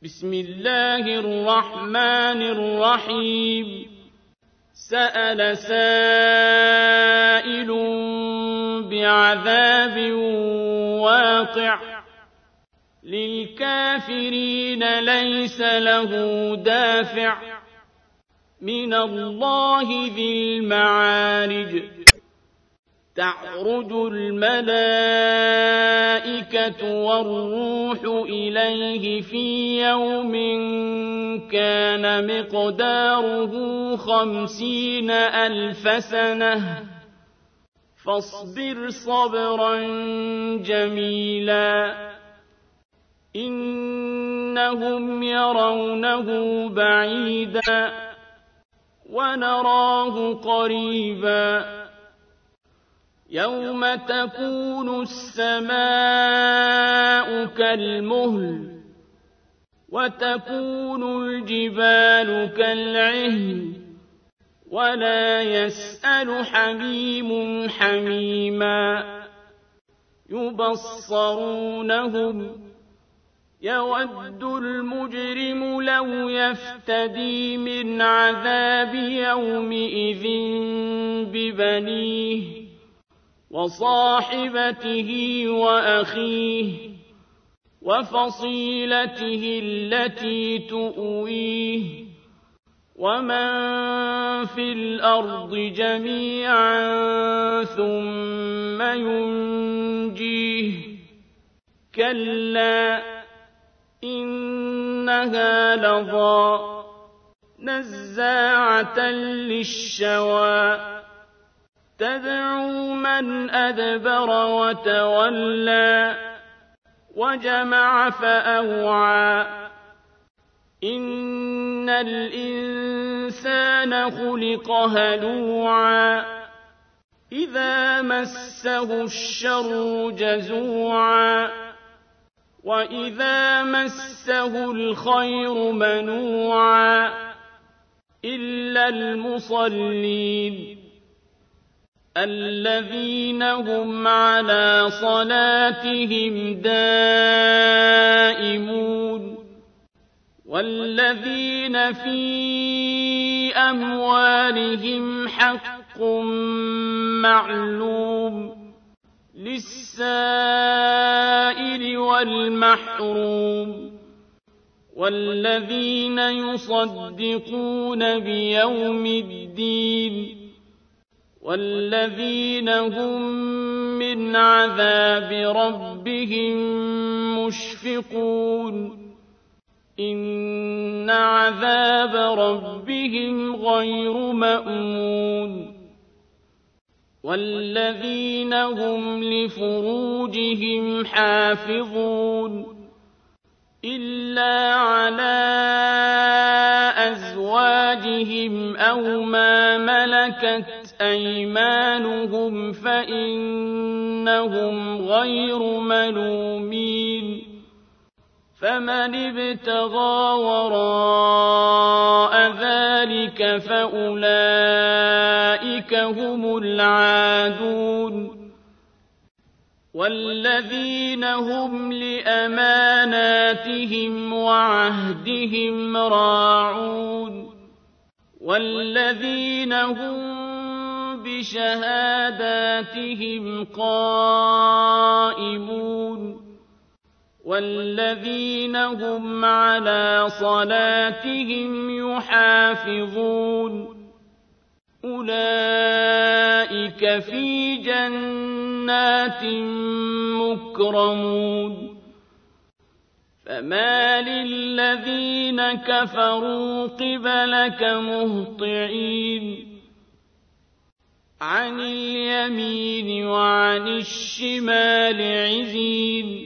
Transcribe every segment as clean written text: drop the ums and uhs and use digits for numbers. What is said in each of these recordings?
بسم الله الرحمن الرحيم سأل سائل بعذاب واقع للكافرين ليس له دافع من الله ذي المعارج تعرج الملائكة والروح إليه في يوم كان مقداره 50,000 سنة فاصبر صبرا جميلا إنهم يرونه بعيدا ونراه قريبا يوم تكون السماء كالمهل وتكون الجبال كالعهن ولا يسأل حميم حميما يبصرونهم يود المجرم لو يفتدي من عذاب يومئذ ببنيه وصاحبته وأخيه وفصيلته التي تؤويه ومن في الأرض جميعا ثم ينجيه كلا إنها لظى نزاعة للشوى تدعو من أدبر وتولى وجمع فأوعى إن الإنسان خلق هلوعا إذا مسه الشر جزوعا وإذا مسه الخير منوعا إلا المصلين الذين هم على صلاتهم دائمون والذين في أموالهم حق معلوم للسائل والمحروم والذين يصدقون بيوم الدين والذين هم من عذاب ربهم مشفقون إن عذاب ربهم غير مأمون والذين هم لفروجهم حافظون إلا على أزواجهم أو ما ملكت أيمانهم فإنهم غير ملومين فمن ابتغى وراء ذلك فأولئك هم العادون والذين هم لأماناتهم وعهدهم راعون والذين هم بشهاداتهم قائمون والذين هم على صلاتهم يحافظون أولئك في جنات مكرمون فمال الذين كفروا قبلك مهطعين عن اليمين وعن الشمال عزين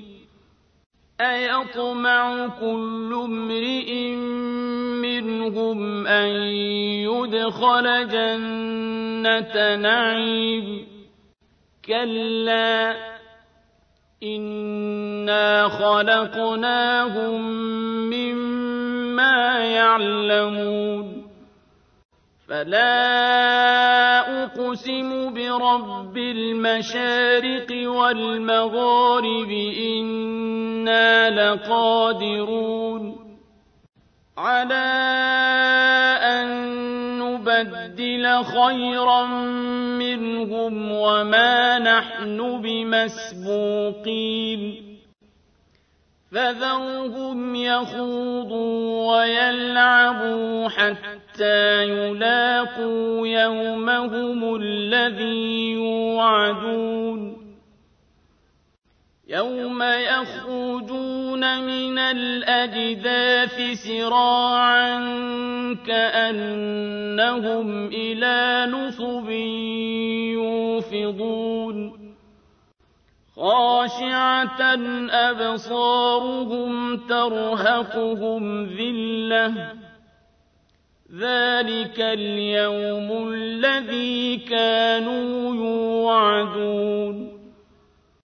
أيطمع كل امرئ منهم أن يدخل جنة نعيم كلا إنا خلقناهم مما يعلمون فلا أقسم برب المشارق والمغارب إنا لقادرون على أن نبدل خيرا منهم وما نحن بمسبوقين فذرهم يخوضوا ويلعبوا حتى يلاقوا يومهم الذي يوعدون يوم يخرجون من الأجداث سراعا كأنهم إلى نصب يوفضون خاشعة أبصارهم ترهقهم ذلة ذلك اليوم الذي كانوا يوعدون